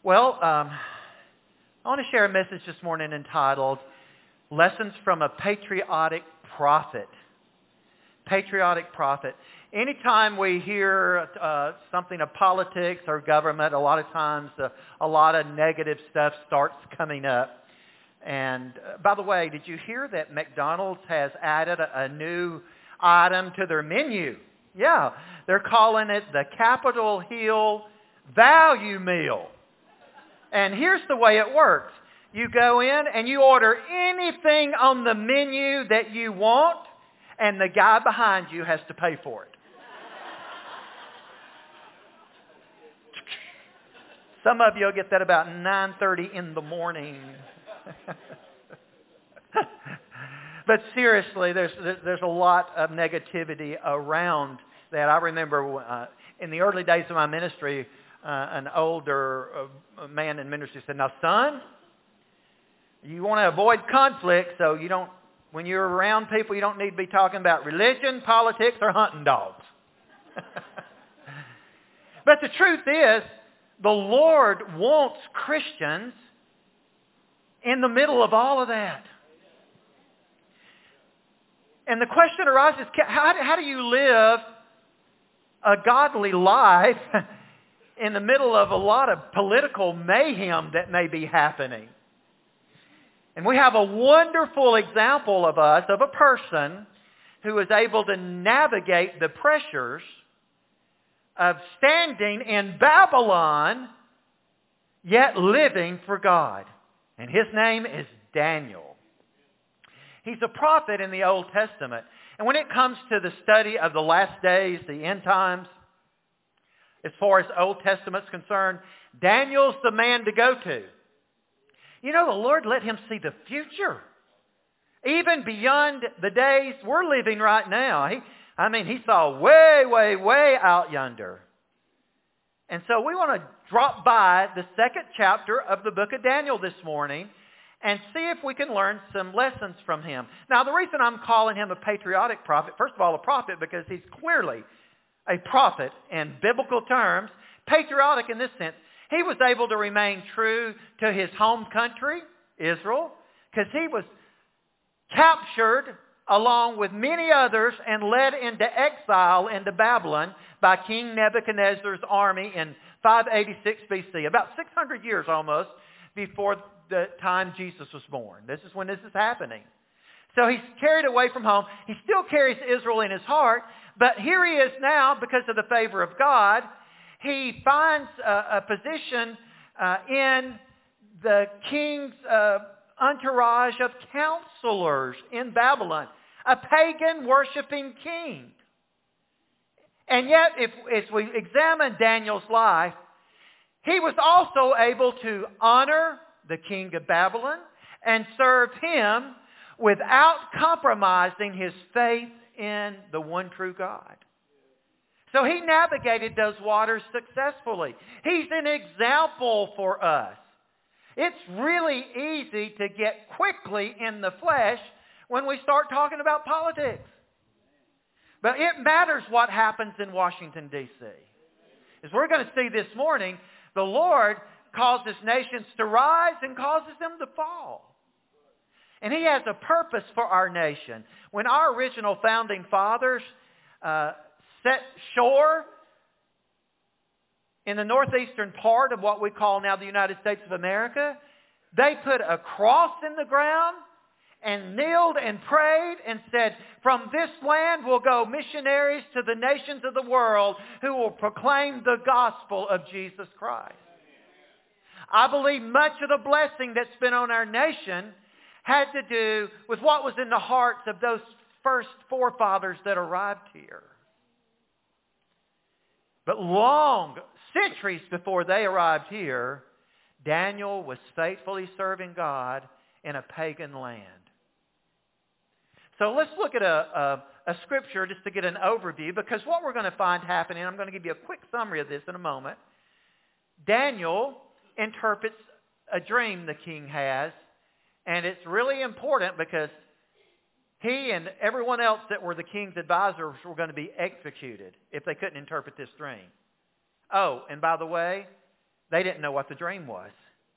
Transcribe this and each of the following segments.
I want to share a message this morning entitled Lessons from a Patriotic Prophet. Patriotic prophet. Anytime we hear something of politics or government, a lot of times a lot of negative stuff starts coming up. And by the way, did you hear that McDonald's has added a new item to their menu? Yeah, they're calling it the Capitol Hill Value Meal. And here's the way it works. You go in and you order anything on the menu that you want, and the guy behind you has to pay for it. Some of you will get that about 9:30 in the morning. But seriously, there's a lot of negativity around that. I remember in the early days of my ministry, an older man in ministry said, "Now, son, you want to avoid conflict, so you don't. When you're around people, you don't need to be talking about religion, politics, or hunting dogs." But the truth is, the Lord wants Christians in the middle of all of that. And the question arises, how do you live a godly life in the middle of a lot of political mayhem that may be happening? And we have a wonderful example of a person who is able to navigate the pressures of standing in Babylon, yet living for God. And his name is Daniel. He's a prophet in the Old Testament. And when it comes to the study of the last days, the end times, as far as Old Testament's concerned, Daniel's the man to go to. You know, the Lord let him see the future, even beyond the days we're living right now. He saw way, way, way out yonder. And so we want to drop by the second chapter of the book of Daniel this morning and see if we can learn some lessons from him. Now, the reason I'm calling him a patriotic prophet, first of all, a prophet because he's clearly a prophet in biblical terms, patriotic in this sense. He was able to remain true to his home country, Israel, because he was captured along with many others and led into exile into Babylon by King Nebuchadnezzar's army in 586 BC, about 600 years almost before the time Jesus was born. This is when this is happening. So he's carried away from home. He still carries Israel in his heart, but here he is now because of the favor of God. He finds a position in the king's entourage of counselors in Babylon, a pagan worshiping king. And yet, if we examine Daniel's life, he was also able to honor the king of Babylon and serve him without compromising his faith in the one true God. So he navigated those waters successfully. He's an example for us. It's really easy to get quickly in the flesh when we start talking about politics. But it matters what happens in Washington, D.C. As we're going to see this morning, the Lord causes nations to rise and causes them to fall. And he has a purpose for our nation. When our original founding fathers set shore in the northeastern part of what we call now the United States of America, they put a cross in the ground and kneeled and prayed and said, "From this land will go missionaries to the nations of the world who will proclaim the gospel of Jesus Christ." I believe much of the blessing that's been on our nation had to do with what was in the hearts of those first forefathers that arrived here. But centuries before they arrived here, Daniel was faithfully serving God in a pagan land. So let's look at a scripture just to get an overview, because what we're going to find happening, I'm going to give you a quick summary of this in a moment. Daniel interprets a dream the king has, and it's really important because he and everyone else that were the king's advisors were going to be executed if they couldn't interpret this dream. Oh, and by the way, they didn't know what the dream was.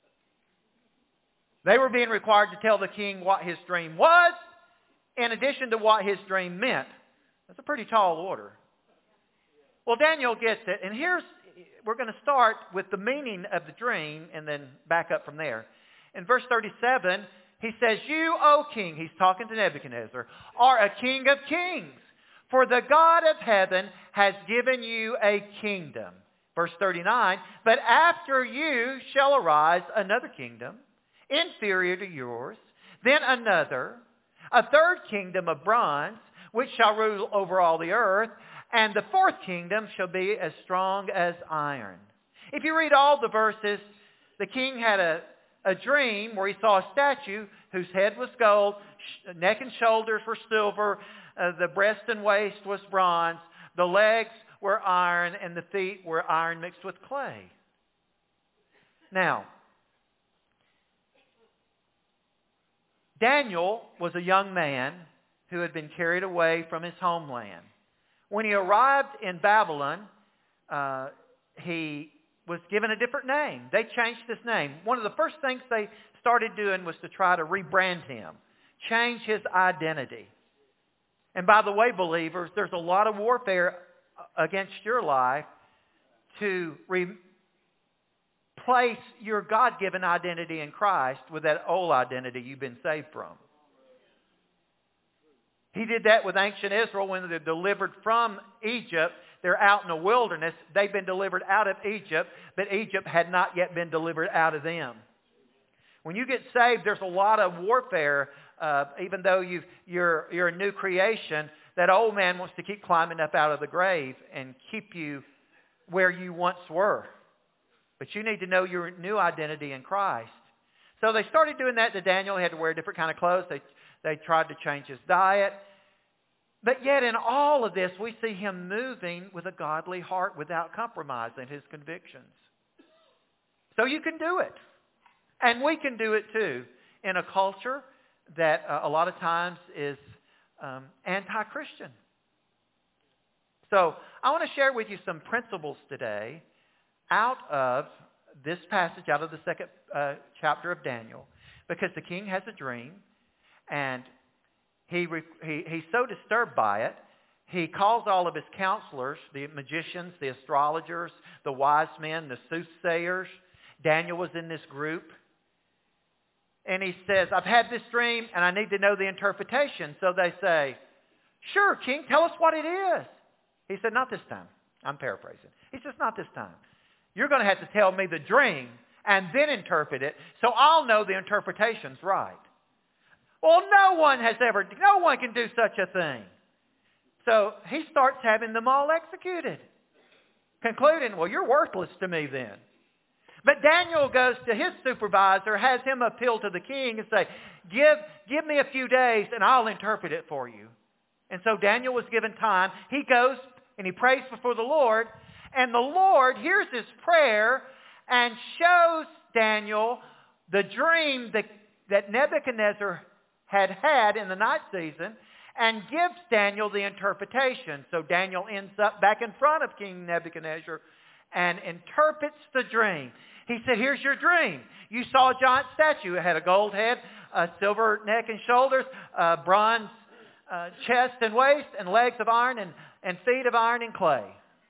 They were being required to tell the king what his dream was, in addition to what his dream meant. That's a pretty tall order. Well, Daniel gets it, and we're going to start with the meaning of the dream and then back up from there. In verse 37, he says, "You, O king," he's talking to Nebuchadnezzar, "are a king of kings, for the God of heaven has given you a kingdom." Verse 39, "But after you shall arise another kingdom, inferior to yours, then another, a third kingdom of bronze, which shall rule over all the earth, and the fourth kingdom shall be as strong as iron." If you read all the verses, the king had a dream where he saw a statue whose head was gold, neck and shoulders were silver, the breast and waist was bronze, the legs were iron, and the feet were iron mixed with clay. Now, Daniel was a young man who had been carried away from his homeland. When he arrived in Babylon, he was given a different name. They changed his name. One of the first things they started doing was to try to rebrand him, change his identity. And by the way, believers, there's a lot of warfare against your life to replace your God-given identity in Christ with that old identity you've been saved from. He did that with ancient Israel when they're delivered from Egypt. They're out in the wilderness. They've been delivered out of Egypt, but Egypt had not yet been delivered out of them. When you get saved, there's a lot of warfare. Even though you're a new creation, that old man wants to keep climbing up out of the grave and keep you where you once were. But you need to know your new identity in Christ. So they started doing that to Daniel. He had to wear a different kind of clothes. They tried to change his diet. But yet in all of this, we see him moving with a godly heart without compromising his convictions. So you can do it. And we can do it too in a culture that a lot of times is anti-Christian. So I want to share with you some principles today out of this passage, out of the second chapter of Daniel, because the king has a dream, and he's so disturbed by it, he calls all of his counselors, the magicians, the astrologers, the wise men, the soothsayers. Daniel was in this group. And he says, "I've had this dream, and I need to know the interpretation." So they say, "Sure, king, tell us what it is." He said, "Not this time." I'm paraphrasing. He says, "Not this time. You're going to have to tell me the dream and then interpret it so I'll know the interpretation's right." Well, no one can do such a thing. So he starts having them all executed, concluding, "Well, you're worthless to me then." But Daniel goes to his supervisor, has him appeal to the king and say, give me a few days and I'll interpret it for you. And so Daniel was given time. He goes and he prays before the Lord. And the Lord hears his prayer and shows Daniel the dream that Nebuchadnezzar had in the night season and gives Daniel the interpretation. So Daniel ends up back in front of King Nebuchadnezzar and interprets the dream. He said, "Here's your dream. You saw a giant statue. It had a gold head, a silver neck and shoulders, a bronze chest and waist, and legs of iron and feet of iron and clay.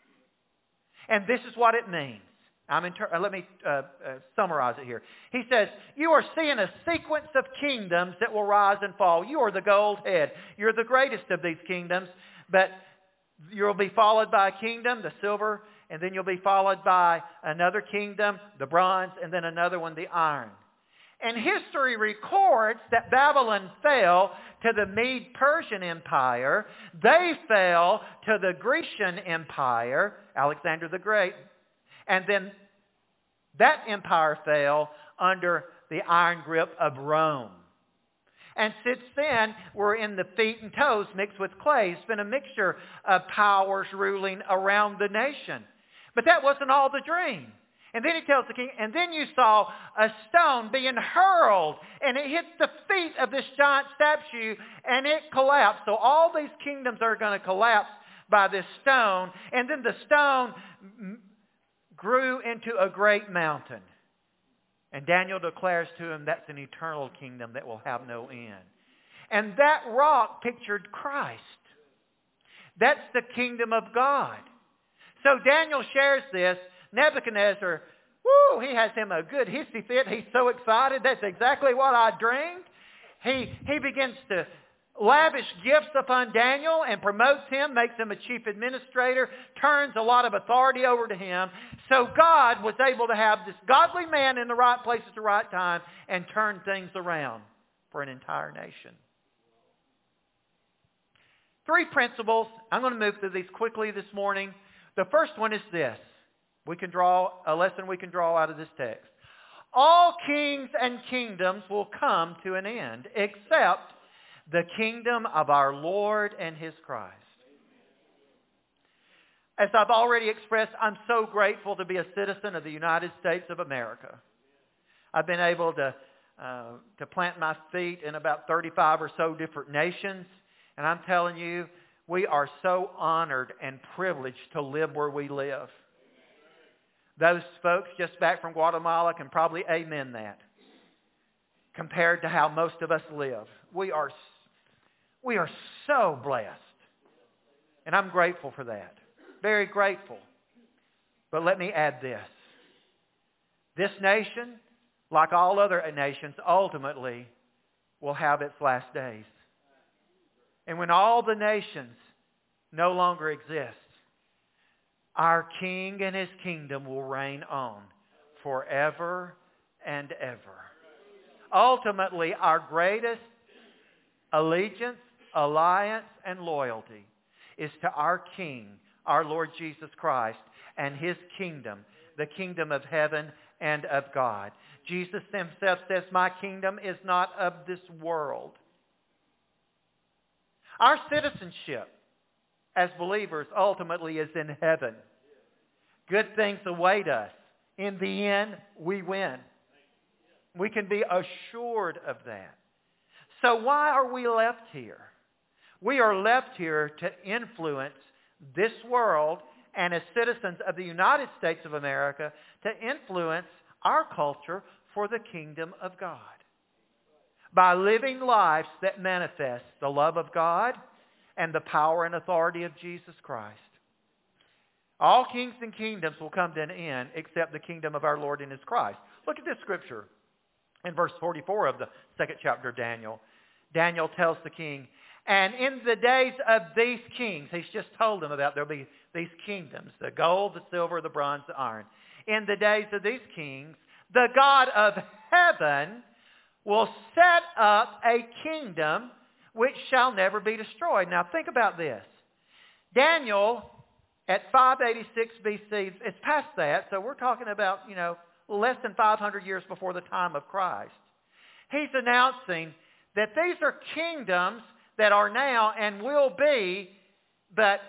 And this is what it means." Let me summarize it here. He says, "You are seeing a sequence of kingdoms that will rise and fall. You are the gold head. You're the greatest of these kingdoms, but you'll be followed by a kingdom, the silver, and then you'll be followed by another kingdom, the bronze, and then another one, the iron. And history records that Babylon fell to the Mede-Persian Empire. They fell to the Grecian Empire, Alexander the Great. And then that empire fell under the iron grip of Rome. And since then, we're in the feet and toes mixed with clay. It's been a mixture of powers ruling around the nation. But that wasn't all the dream. And then he tells the king, "And then you saw a stone being hurled, and it hit the feet of this giant statue, and it collapsed." So all these kingdoms are going to collapse by this stone. And then the stone grew into a great mountain. And Daniel declares to him that's an eternal kingdom that will have no end. And that rock pictured Christ. That's the kingdom of God. So Daniel shares this. Nebuchadnezzar, he has him a good hissy fit. He's so excited. That's exactly what I dreamed. He begins to lavish gifts upon Daniel and promotes him, makes him a chief administrator, turns a lot of authority over to him. So God was able to have this godly man in the right place at the right time and turn things around for an entire nation. 3 principles. I'm going to move through these quickly this morning. The first one is this. A lesson we can draw out of this text. All kings and kingdoms will come to an end, except the kingdom of our Lord and His Christ. As I've already expressed, I'm so grateful to be a citizen of the United States of America. I've been able to plant my feet in about 35 or so different nations. And I'm telling you, we are so honored and privileged to live where we live. Those folks just back from Guatemala can probably amen that. Compared to how most of us live. We are so blessed. And I'm grateful for that. Very grateful. But let me add this. This nation, like all other nations, ultimately will have its last days. And when all the nations no longer exist, our King and His kingdom will reign on forever and ever. Ultimately, our greatest allegiance, alliance, and loyalty is to our King, our Lord Jesus Christ, and His kingdom, the kingdom of heaven and of God. Jesus Himself says, "My kingdom is not of this world." Our citizenship as believers ultimately is in heaven. Good things await us. In the end, we win. We can be assured of that. So why are we left here? We are left here to influence this world and as citizens of the United States of America to influence our culture for the kingdom of God. By living lives that manifest the love of God and the power and authority of Jesus Christ. All kings and kingdoms will come to an end except the kingdom of our Lord and His Christ. Look at this scripture in verse 44 of the 2nd chapter of Daniel. Daniel tells the king, and in the days of these kings, he's just told them about there'll be these kingdoms, the gold, the silver, the bronze, the iron. In the days of these kings, the God of heaven will set up a kingdom which shall never be destroyed. Now think about this. Daniel, at 586 BC, it's past that, so we're talking about, less than 500 years before the time of Christ. He's announcing that these are kingdoms that are now and will be, but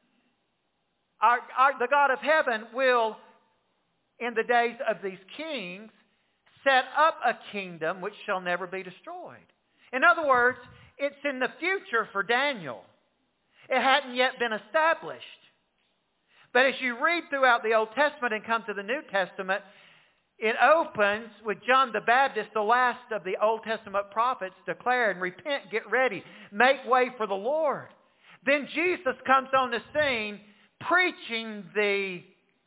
the God of heaven will, in the days of these kings, set up a kingdom which shall never be destroyed. In other words, it's in the future for Daniel. It hadn't yet been established. But as you read throughout the Old Testament and come to the New Testament, it opens with John the Baptist, the last of the Old Testament prophets, declaring, repent, get ready, make way for the Lord. Then Jesus comes on the scene preaching the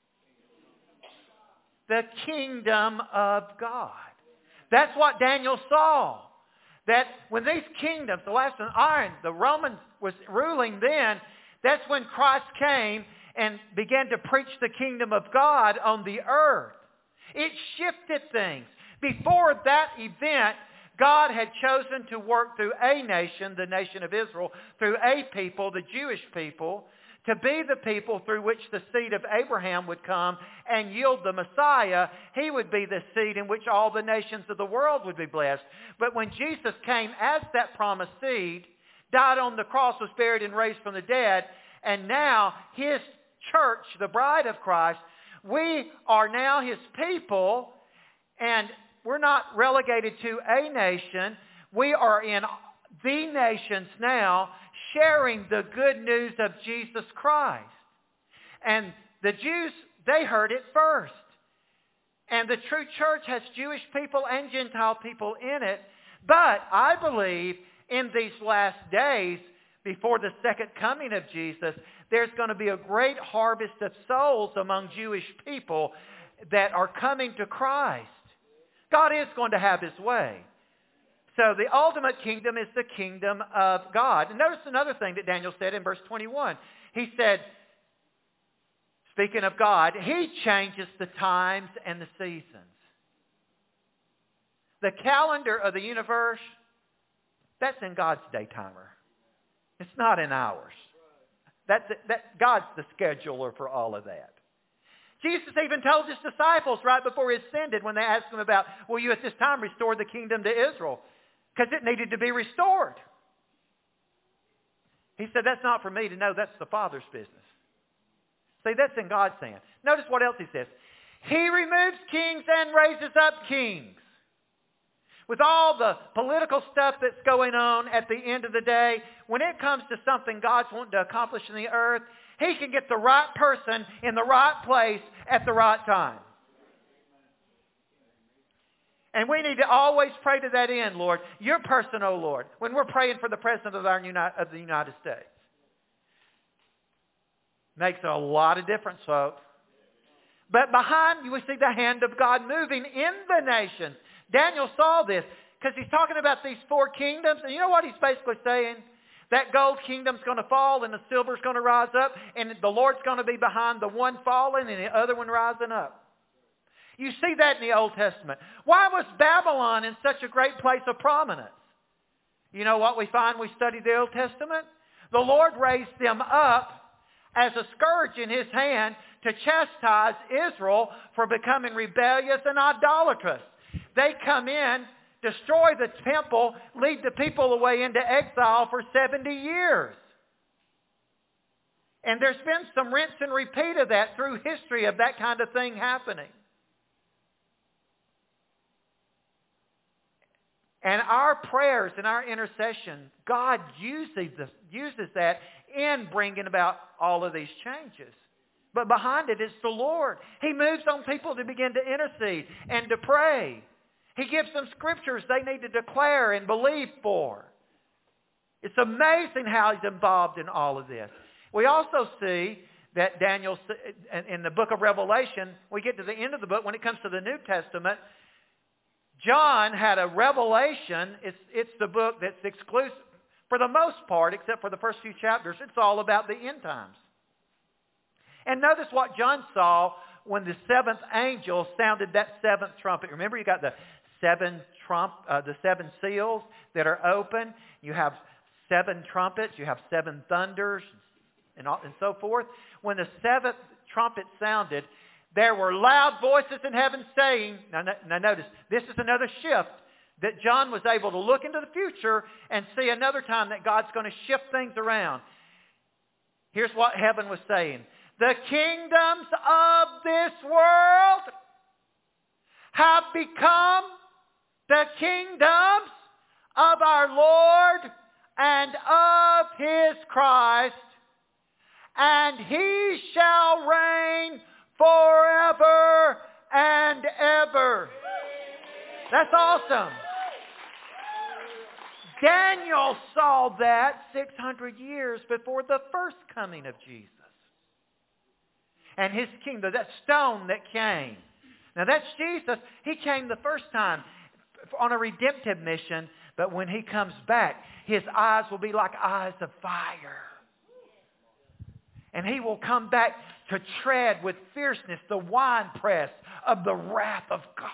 kingdom of God. That's what Daniel saw. That when these kingdoms, the last one, iron, the Romans was ruling then, that's when Christ came and began to preach the kingdom of God on the earth. It shifted things. Before that event, God had chosen to work through a nation, the nation of Israel, through a people, the Jewish people, to be the people through which the seed of Abraham would come and yield the Messiah. He would be the seed in which all the nations of the world would be blessed. But when Jesus came as that promised seed, died on the cross, was buried and raised from the dead, and now His church, the bride of Christ, we are now His people, and we're not relegated to a nation. We are in the nations now, sharing the good news of Jesus Christ. And the Jews They heard it first. And the true church has Jewish people and Gentile people in it. But I believe in these last days, before the second coming of Jesus, there's going to be a great harvest of souls among Jewish people that are coming to Christ. God is going to have His way. So the ultimate kingdom is the kingdom of God. And notice another thing that Daniel said in verse 21. He said, speaking of God, He changes the times and the seasons. The calendar of the universe, that's in God's day timer. It's not in ours. God's the scheduler for all of that. Jesus even told His disciples right before He ascended when they asked Him about, will you at this time restore the kingdom to Israel? Because it needed to be restored. He said, that's not for me to know. That's the Father's business. See, that's in God's hand. Notice what else He says. He removes kings and raises up kings. With all the political stuff that's going on at the end of the day, when it comes to something God's wanting to accomplish in the earth, He can get the right person in the right place at the right time. And we need to always pray to that end, Lord. Your person, O Lord, when we're praying for the President of the United States. Makes a lot of difference, folks. But behind you, we see the hand of God moving in the nations. Daniel saw this because he's talking about these four kingdoms. And you know what he's basically saying? That gold kingdom's going to fall and the silver's going to rise up. And the Lord's going to be behind the one falling and the other one rising up. You see that in the Old Testament. Why was Babylon in such a great place of prominence? You know what we find when we study the Old Testament? The Lord raised them up as a scourge in His hand to chastise Israel for becoming rebellious and idolatrous. They come in, destroy the temple, lead the people away into exile for 70 years. And there's been some rinse and repeat of that through history of that kind of thing happening. And our prayers and our intercession, God uses that in bringing about all of these changes. But behind it is the Lord. He moves on people to begin to intercede and to pray. He gives them scriptures they need to declare and believe for. It's amazing how He's involved in all of this. We also see that Daniel, in the book of Revelation, we get to the end of the book, when it comes to the New Testament, John had a revelation. It's the book that's exclusive, for the most part, except for the first few chapters. It's all about the end times. And notice what John saw when the seventh angel sounded that seventh trumpet. Remember, you got the seven seals that are open. You have seven trumpets. You have seven thunders, and so forth. When the seventh trumpet sounded, there were loud voices in heaven saying, now notice, this is another shift, that John was able to look into the future and see another time that God's going to shift things around. Here's what heaven was saying. The kingdoms of this world have become the kingdoms of our Lord and of His Christ, and He shall reign forever and ever. That's awesome. Daniel saw that 600 years before the first coming of Jesus. And His kingdom, that stone that came. Now that's Jesus. He came the first time on a redemptive mission, but when He comes back, His eyes will be like eyes of fire. And He will come back to tread with fierceness the winepress of the wrath of God.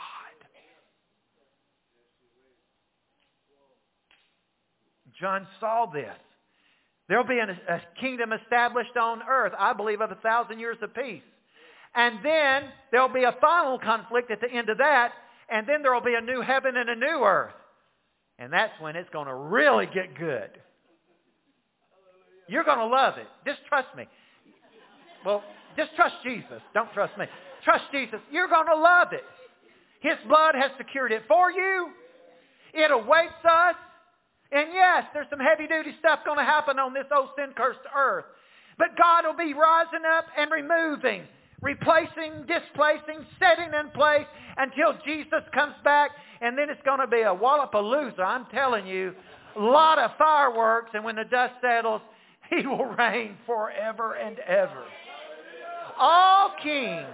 John saw this. There will be a kingdom established on earth, I believe, of 1,000 years of peace. And then there will be a final conflict at the end of that, and then there will be a new heaven and a new earth. And that's when it's going to really get good. You're going to love it. Just trust me. Well, just trust Jesus. Don't trust me. Trust Jesus. You're going to love it. His blood has secured it for you. It awaits us. And yes, there's some heavy-duty stuff going to happen on this old sin-cursed earth. But God will be rising up and removing replacing, displacing, setting in place until Jesus comes back. And then it's going to be a wallapalooza, I'm telling you. A lot of fireworks. And when the dust settles, He will reign forever and ever. All kings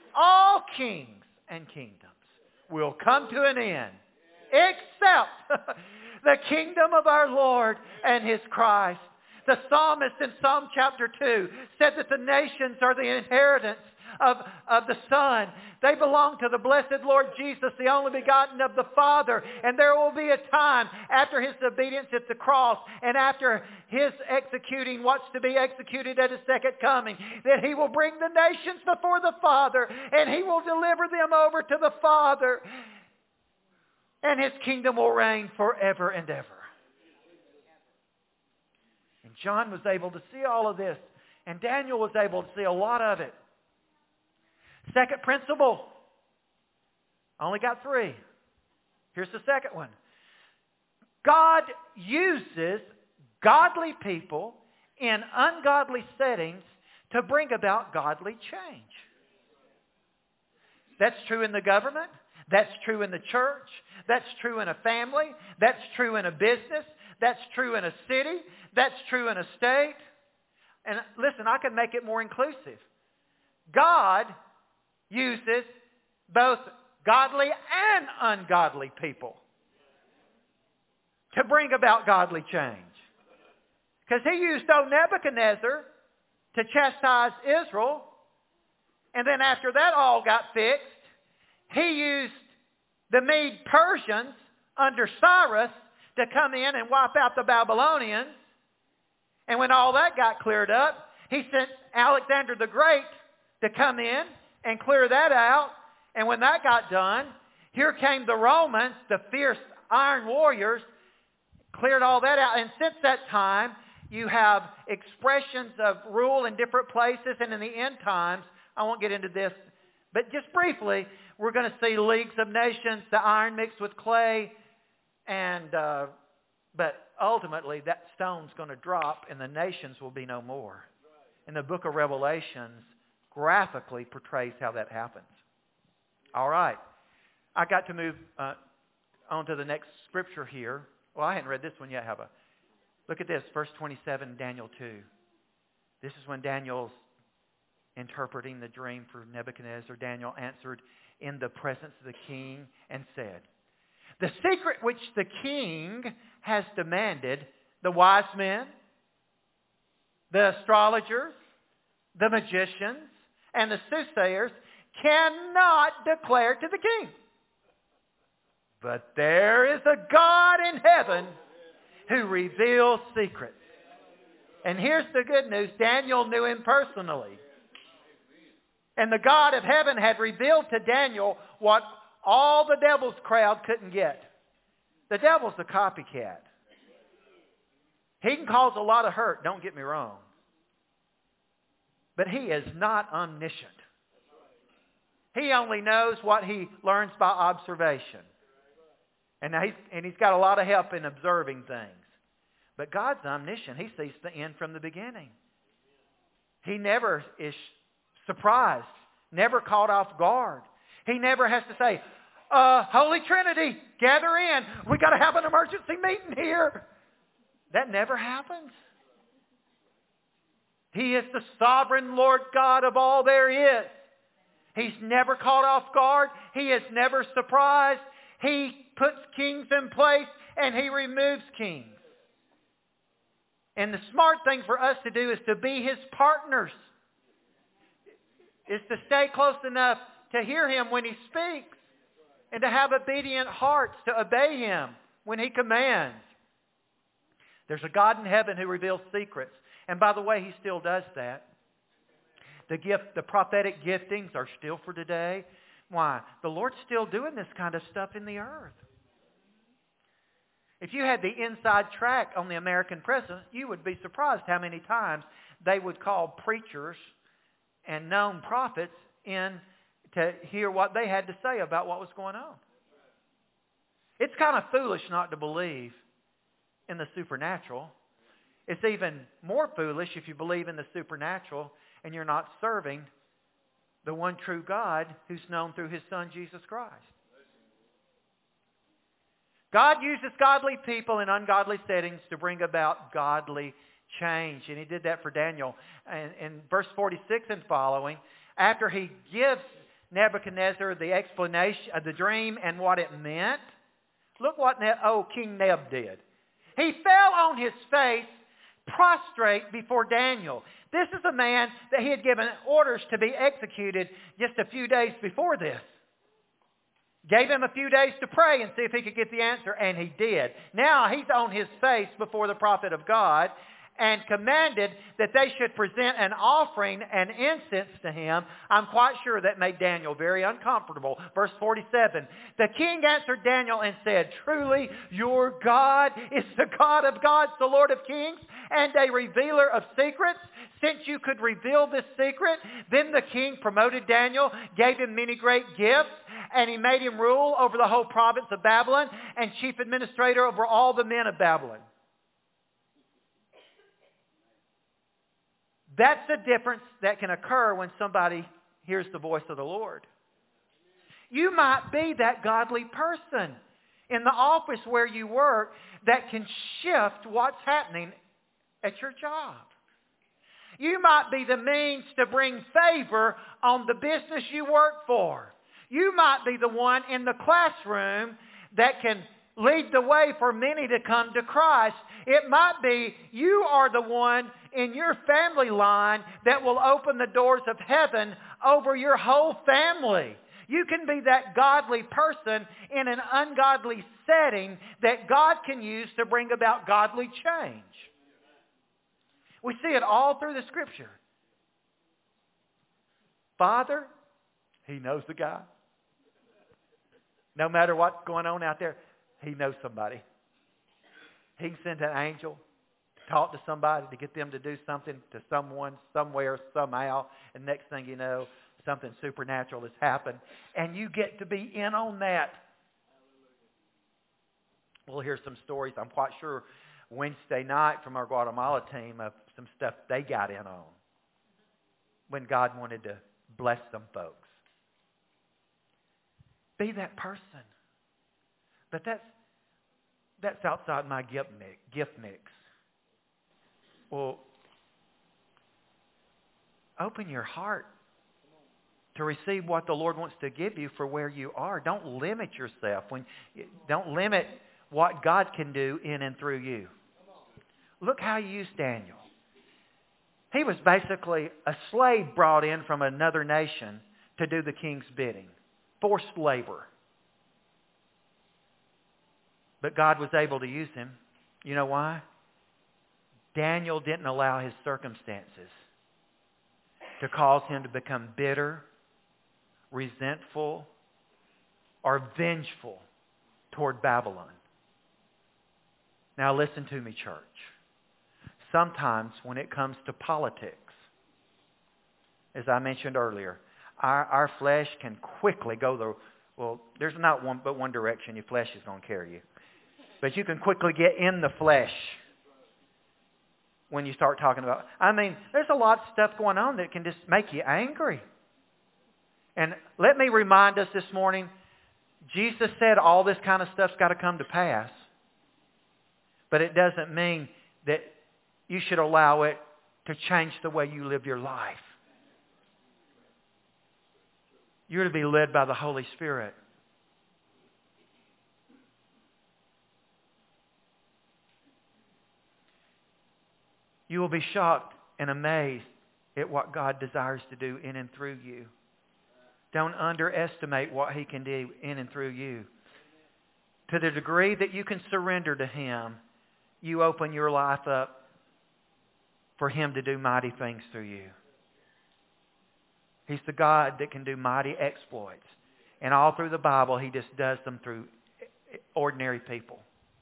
and kingdoms will come to an end, except the kingdom of our Lord and His Christ. The psalmist in Psalm chapter 2 said that the nations are the inheritance of the Son. They belong to the blessed Lord Jesus, the only begotten of the Father. And there will be a time after His obedience at the cross and after His executing what's to be executed at His second coming, that He will bring the nations before the Father and He will deliver them over to the Father. And His kingdom will reign forever and ever. And John was able to see all of this. And Daniel was able to see a lot of it. Second principle. I only got 3. Here's the second one. God uses godly people in ungodly settings to bring about godly change. That's true in the government. That's true in the church. That's true in a family. That's true in a business. That's true in a city. That's true in a state. And listen, I can make it more inclusive. God uses both godly and ungodly people to bring about godly change. Because He used old Nebuchadnezzar to chastise Israel. And then after that all got fixed, He used the Mede Persians under Cyrus to come in and wipe out the Babylonians. And when all that got cleared up, He sent Alexander the Great to come in and clear that out. And when that got done, here came the Romans, the fierce iron warriors, cleared all that out. And since that time, you have expressions of rule in different places. And in the end times, I won't get into this, but just briefly, we're going to see leagues of nations, the iron mixed with clay, and but ultimately that stone's going to drop and the nations will be no more. And the book of Revelations graphically portrays how that happens. All right. I got to move on to the next scripture here. Well, I hadn't read this one yet, have I? Look at this, verse 27, Daniel 2. This is when Daniel's interpreting the dream for Nebuchadnezzar. Daniel answered in the presence of the king and said, "The secret which the king has demanded, the wise men, the astrologers, the magicians, and the soothsayers cannot declare to the king. But there is a God in heaven who reveals secrets." And here's the good news. Daniel knew Him personally. And the God of heaven had revealed to Daniel what all the devil's crowd couldn't get. The devil's a copycat. He can cause a lot of hurt, don't get me wrong. But he is not omniscient. He only knows what he learns by observation. And he's got a lot of help in observing things. But God's omniscient. He sees the end from the beginning. He never is surprised, never caught off guard. He never has to say, Holy Trinity, gather in. We got to have an emergency meeting here. That never happens. He is the sovereign Lord God of all there is. He's never caught off guard. He is never surprised. He puts kings in place and He removes kings. And the smart thing for us to do is to be His partners. Is to stay close enough to hear Him when He speaks. And to have obedient hearts to obey Him when He commands. There's a God in heaven who reveals secrets. And by the way, He still does that. The prophetic giftings are still for today. Why? The Lord's still doing this kind of stuff in the earth. If you had the inside track on the American president, you would be surprised how many times they would call preachers and known prophets in to hear what they had to say about what was going on. It's kind of foolish not to believe in the supernatural. It's even more foolish if you believe in the supernatural and you're not serving the one true God who's known through His Son, Jesus Christ. God uses godly people in ungodly settings to bring about godly change. And He did that for Daniel. And in verse 46 and following, after He gives Nebuchadnezzar the explanation of the dream and what it meant, look what King Neb did. He fell on his face, prostrate before Daniel. This is a man that he had given orders to be executed just a few days before this. Gave him a few days to pray and see if he could get the answer, and he did. Now he's on his face before the prophet of God and commanded that they should present an offering and incense to him. I'm quite sure that made Daniel very uncomfortable. Verse 47, the king answered Daniel and said, truly your God is the God of gods, the Lord of kings, and a revealer of secrets. Since you could reveal this secret, then the king promoted Daniel, gave him many great gifts, and he made him rule over the whole province of Babylon and chief administrator over all the men of Babylon. That's the difference that can occur when somebody hears the voice of the Lord. You might be that godly person in the office where you work that can shift what's happening at your job. You might be the means to bring favor on the business you work for. You might be the one in the classroom that can lead the way for many to come to Christ. It might be you are the one in your family line that will open the doors of heaven over your whole family. You can be that godly person in an ungodly setting that God can use to bring about godly change. We see it all through the Scripture. Father, He knows the guy. No matter what's going on out there, He knows somebody. He can send an angel to talk to somebody, to get them to do something to someone, somewhere, somehow. And next thing you know, something supernatural has happened. And you get to be in on that. We'll hear some stories, I'm quite sure, Wednesday night from our Guatemala team of some stuff they got in on when God wanted to bless some folks. Be that person. But that's outside my gift mix. Well, open your heart to receive what the Lord wants to give you for where you are. Don't limit yourself. Don't limit what God can do in and through you. Look how He used Daniel. He was basically a slave brought in from another nation to do the king's bidding. Forced labor. But God was able to use him. You know why? Daniel didn't allow his circumstances to cause him to become bitter, resentful, or vengeful toward Babylon. Now listen to me, church. Sometimes when it comes to politics, as I mentioned earlier, our flesh can quickly go there's not one direction your flesh is going to carry you. But you can quickly get in the flesh when you start talking about... there's a lot of stuff going on that can just make you angry. And let me remind us this morning, Jesus said all this kind of stuff's got to come to pass. But it doesn't mean that you should allow it to change the way you live your life. You're to be led by the Holy Spirit. You will be shocked and amazed at what God desires to do in and through you. Don't underestimate what He can do in and through you. To the degree that you can surrender to Him, you open your life up for Him to do mighty things through you. He's the God that can do mighty exploits. And all through the Bible, He just does them through ordinary people.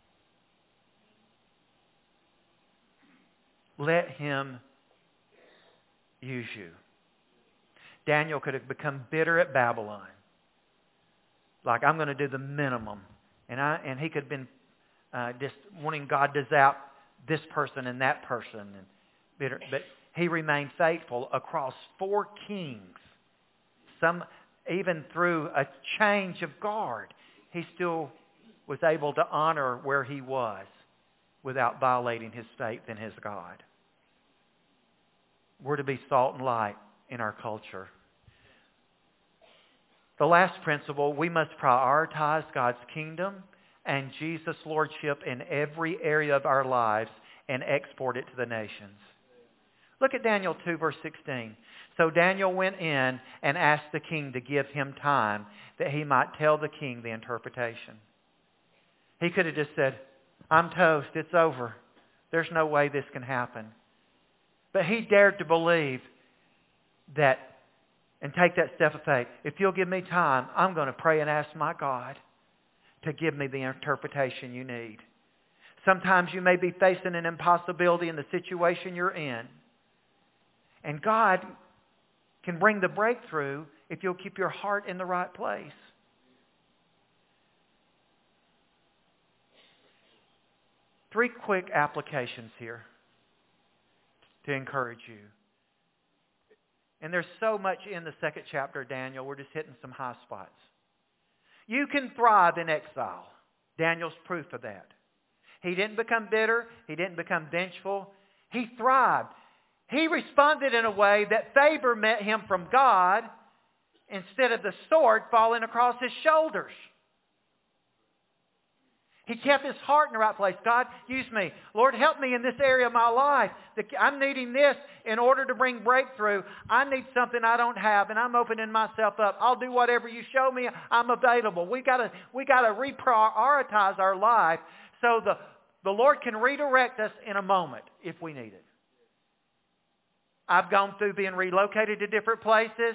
Let Him use you. Daniel could have become bitter at Babylon. Like, I'm going to do the minimum. And he could have been just wanting God to zap this person and that person. And bitter. But he remained faithful across 4 kings even through a change of guard, he still was able to honor where he was without violating his faith in his God. We're to be salt and light in our culture. The last principle, we must prioritize God's kingdom and Jesus' lordship in every area of our lives and export it to the nations. Look at Daniel 2, verse 16. So Daniel went in and asked the king to give him time that he might tell the king the interpretation. He could have just said, I'm toast, it's over. There's no way this can happen. But he dared to believe that and take that step of faith. If you'll give me time, I'm going to pray and ask my God to give me the interpretation you need. Sometimes you may be facing an impossibility in the situation you're in. And God can bring the breakthrough if you'll keep your heart in the right place. Three quick applications here to encourage you. And there's so much in the second chapter of Daniel. We're just hitting some high spots. You can thrive in exile. Daniel's proof of that. He didn't become bitter. He didn't become vengeful. He thrived. He responded in a way that favor met him from God instead of the sword falling across his shoulders. He kept his heart in the right place. God, use me. Lord, help me in this area of my life. I'm needing this in order to bring breakthrough. I need something I don't have, and I'm opening myself up. I'll do whatever you show me. I'm available. We got to reprioritize our life so the Lord can redirect us in a moment if we need it. I've gone through being relocated to different places,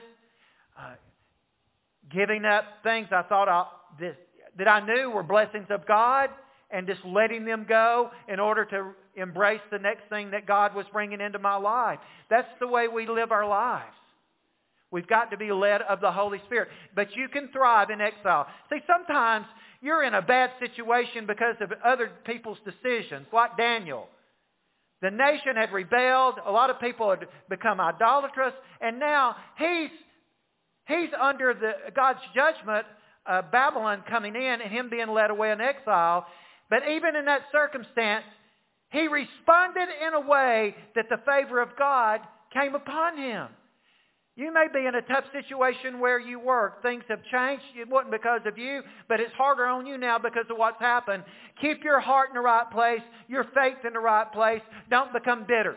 giving up things I thought that I knew were blessings of God, and just letting them go in order to embrace the next thing that God was bringing into my life. That's the way we live our lives. We've got to be led of the Holy Spirit. But you can thrive in exile. See, sometimes you're in a bad situation because of other people's decisions, like Daniel. The nation had rebelled. A lot of people had become idolatrous. And now he's under God's judgment, Babylon coming in and him being led away in exile. But even in that circumstance, he responded in a way that the favor of God came upon him. You may be in a tough situation where you work. Things have changed. It wasn't because of you, but it's harder on you now because of what's happened. Keep your heart in the right place, your faith in the right place. Don't become bitter.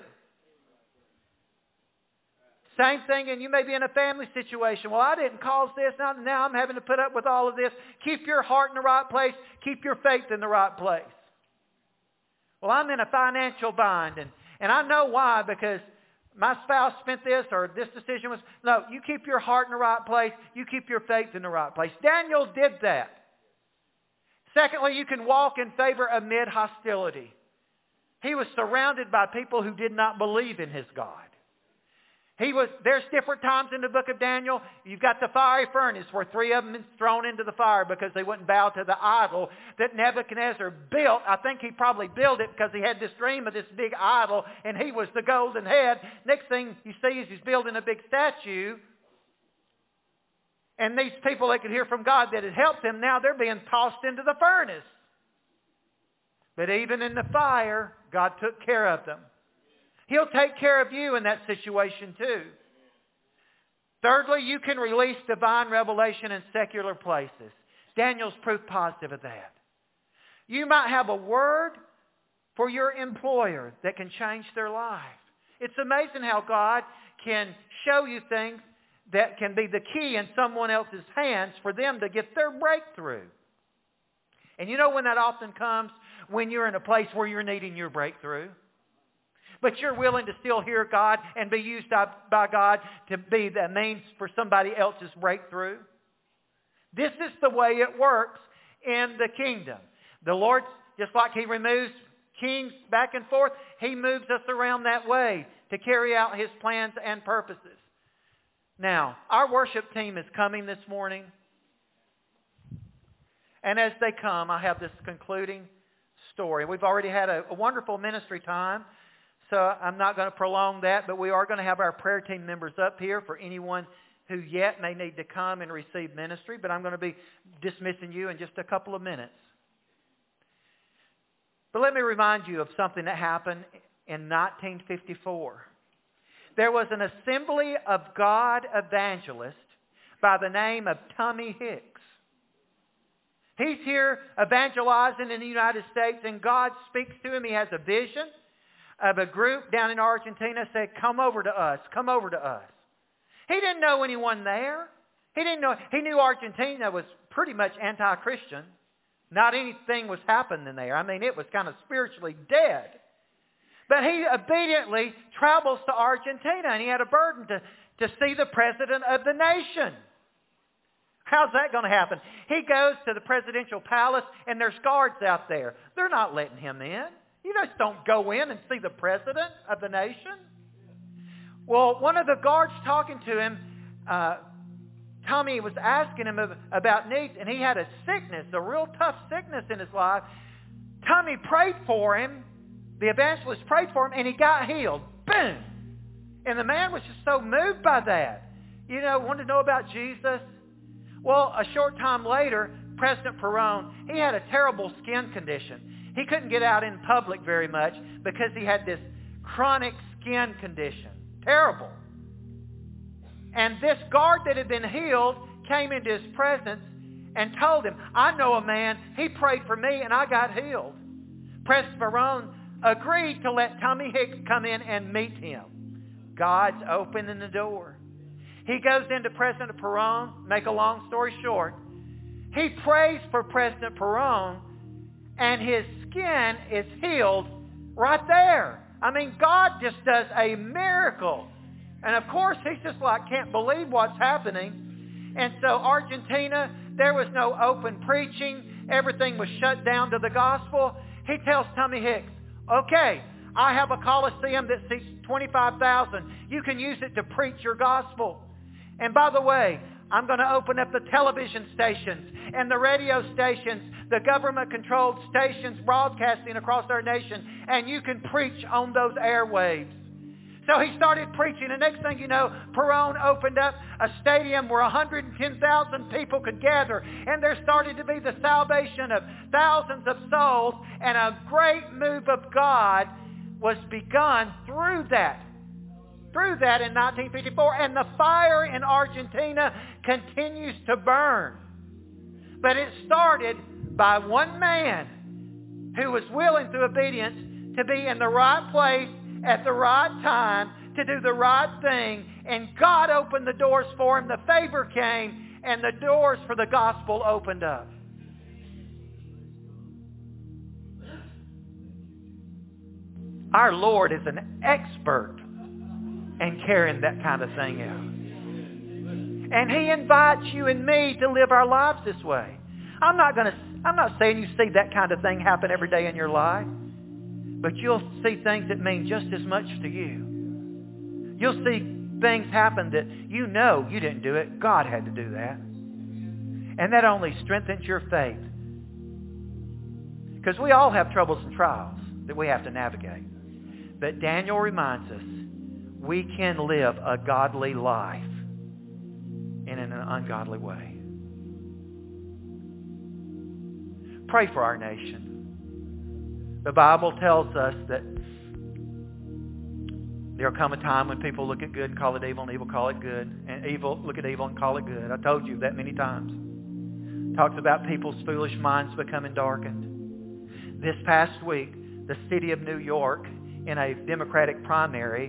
Same thing, and you may be in a family situation. Well, I didn't cause this. Now I'm having to put up with all of this. Keep your heart in the right place. Keep your faith in the right place. Well, I'm in a financial bind, and I know why, because my spouse spent this or this decision was... No, you keep your heart in the right place. You keep your faith in the right place. Daniel did that. Secondly, you can walk in favor amid hostility. He was surrounded by people who did not believe in his God. There's different times in the book of Daniel. You've got the fiery furnace where 3 of them is thrown into the fire because they wouldn't bow to the idol that Nebuchadnezzar built. I think he probably built it because he had this dream of this big idol and he was the golden head. Next thing you see is he's building a big statue. And these people that could hear from God that had helped him, now they're being tossed into the furnace. But even in the fire, God took care of them. He'll take care of you in that situation too. Thirdly, you can release divine revelation in secular places. Daniel's proof positive of that. You might have a word for your employer that can change their life. It's amazing how God can show you things that can be the key in someone else's hands for them to get their breakthrough. And you know when that often comes? When you're in a place where you're needing your breakthrough. But you're willing to still hear God and be used by God to be the means for somebody else's breakthrough. This is the way it works in the kingdom. The Lord, just like He removes kings back and forth, He moves us around that way to carry out His plans and purposes. Now, our worship team is coming this morning. And as they come, I have this concluding story. We've already had a wonderful ministry time. So I'm not going to prolong that, but we are going to have our prayer team members up here for anyone who yet may need to come and receive ministry, but I'm going to be dismissing you in just a couple of minutes. But let me remind you of something that happened in 1954. There was an Assembly of God evangelist by the name of Tommy Hicks. He's here evangelizing in the United States, and God speaks to him. He has a vision of a group down in Argentina, said, come over to us, come over to us. He didn't know anyone there. He knew Argentina was pretty much anti-Christian. Not anything was happening there. I mean, it was kind of spiritually dead. But he obediently travels to Argentina, and he had a burden to see the president of the nation. How's that going to happen? He goes to the presidential palace, and there's guards out there. They're not letting him in. You just don't go in and see the president of the nation. Well, one of the guards talking to him, Tommy was asking him about needs, and he had a sickness, a real tough sickness in his life. Tommy prayed for him. The evangelist prayed for him, and he got healed. Boom! And the man was just so moved by that. Wanted to know about Jesus. Well, a short time later, President Perón, he had a terrible skin condition. He couldn't get out in public very much because he had this chronic skin condition. Terrible. And this guard that had been healed came into his presence and told him, I know a man, he prayed for me and I got healed. President Perón agreed to let Tommy Hicks come in and meet him. God's opening the door. He goes into President Perón, make a long story short. He prays for President Perón, and his skin is healed right there. I mean, God just does a miracle. And of course, he's just like, can't believe what's happening. And so Argentina, there was no open preaching. Everything was shut down to the gospel. He tells Tommy Hicks, okay, I have a coliseum that seats 25,000. You can use it to preach your gospel. And by the way, I'm going to open up the television stations and the radio stations, the government-controlled stations broadcasting across our nation, and you can preach on those airwaves. So he started preaching, and next thing you know, Perón opened up a stadium where 110,000 people could gather, and there started to be the salvation of thousands of souls, and a great move of God was begun through that in 1954, and the fire in Argentina continues to burn. But it started by one man who was willing through obedience to be in the right place at the right time to do the right thing, and God opened the doors for him. The favor came, and the doors for the gospel opened up. Our Lord is an expert in carrying that kind of thing out. And he invites you and me to live our lives this way. I'm not saying you see that kind of thing happen every day in your life, but you'll see things that mean just as much to you. You'll see things happen that you know you didn't do it. God had to do that. And that only strengthens your faith. Because we all have troubles and trials that we have to navigate. But Daniel reminds us we can live a godly life in an ungodly way. Pray for our nation. The Bible tells us that there will come a time when people look at good and call it evil, and evil call it good, and evil look at evil and call it good. I told you that many times. It talks about people's foolish minds becoming darkened. This past week, the city of New York, in a Democratic primary,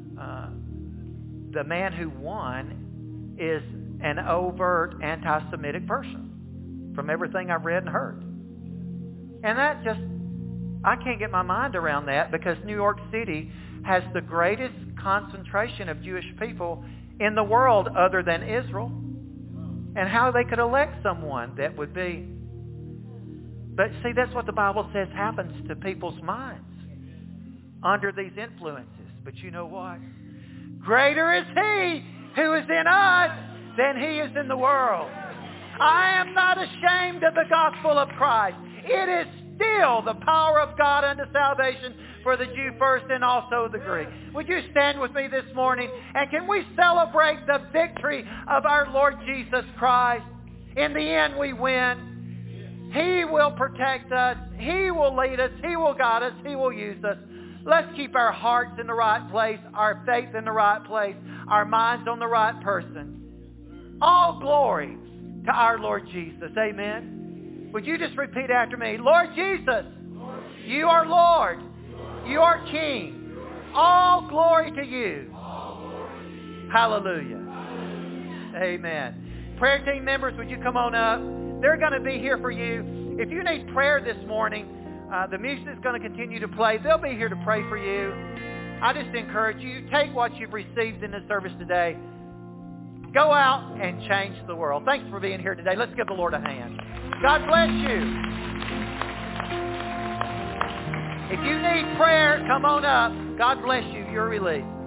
the man who won is an overt anti-Semitic person from everything I've read and heard. And that just, I can't get my mind around that, because New York City has the greatest concentration of Jewish people in the world other than Israel. And how they could elect someone that would be. But see, that's what the Bible says happens to people's minds under these influences. But you know what? Greater is He who is in us than he is in the world. I am not ashamed of the gospel of Christ. It is still the power of God unto salvation for the Jew first and also the Greek. Would you stand with me this morning? And can we celebrate the victory of our Lord Jesus Christ? In the end, we win. He will protect us. He will lead us. He will guide us. He will use us. Let's keep our hearts in the right place, our faith in the right place, our minds on the right person. All glory to our Lord Jesus. Amen. Would you just repeat after me? Lord Jesus, you are Lord. You are King. All glory to you. Hallelujah. Amen. Prayer team members, would you come on up? They're going to be here for you. If you need prayer this morning, the music is going to continue to play. They'll be here to pray for you. I just encourage you, take what you've received in this service today. Go out and change the world. Thanks for being here today. Let's give the Lord a hand. God bless you. If you need prayer, come on up. God bless you. You're released.